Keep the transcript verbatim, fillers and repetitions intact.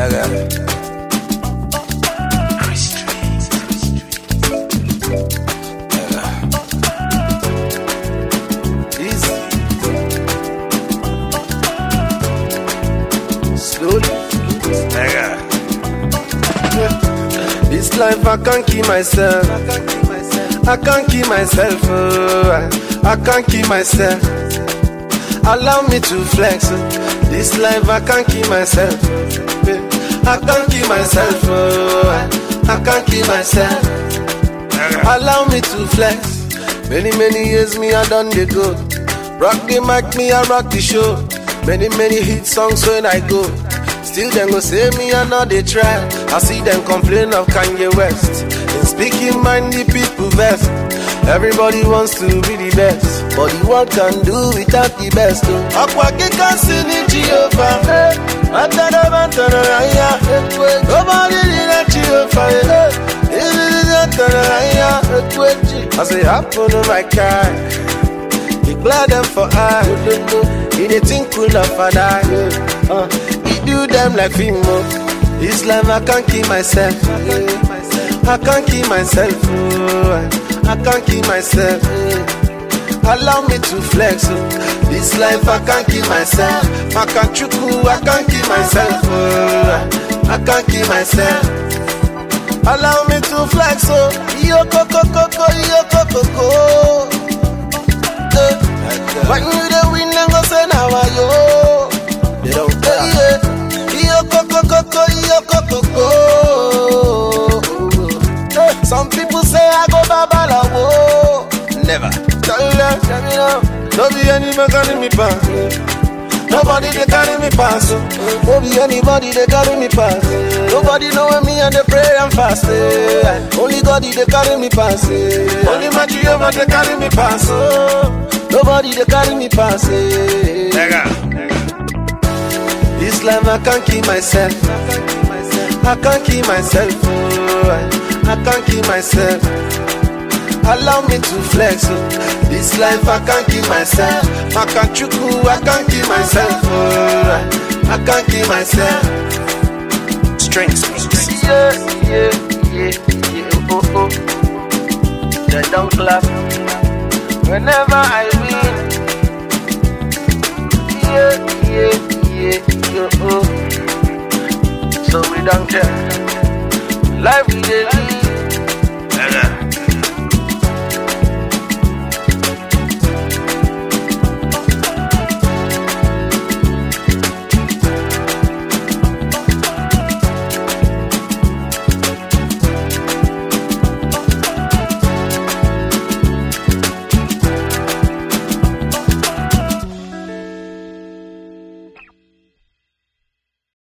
This life I can't keep myself. I can't keep myself. Oh, I can't keep myself. Allow me to flex. This life I can't keep myself. I can't keep myself. Oh, I can't keep myself. Allow me to flex. Many many years me I done the go. Rock the mic, me I rock the show. Many many hit songs when I go. Still them go say me I know they try. I see them complain of Kanye West. In speaking mind the people best. Everybody wants to be the best, but the world can do without the best. Akwake can sing in Jehovah. Nobody did that Jehovah. I say happen to my car. He glad them for I. He they think cool of a die. He do them like Fimo. This life I can't keep myself. I can't keep myself. I can't keep myself. Allow me to flex. This life I can't keep myself. I can't chuku, I can't keep myself. I can't keep myself. Allow me to flex. Yo coco coco, yo coco coco. When you the win and go say now yo. They don't care. Yo coco coco, yo coco coco. Some people say I go babalawo. Never. Tell them, tell me now. Don't be any man carry me pass. Nobody they carry me pass. Don't be anybody they carry me pass. Nobody know me and they pray and fast. Only God they carry me pass. Only my Jehovah they carry me pass. Nobody they carry me pass. This life I can't keep myself. I can't keep myself. I can't keep myself. Allow me to flex. This life I can't keep myself. I can't chuku, I can't keep myself. I can't keep myself. Strength. Yeah, yeah, yeah, yeah. Oh, oh. They don't clap whenever I win. Yeah, yeah, yeah, yeah. Oh. So we don't care.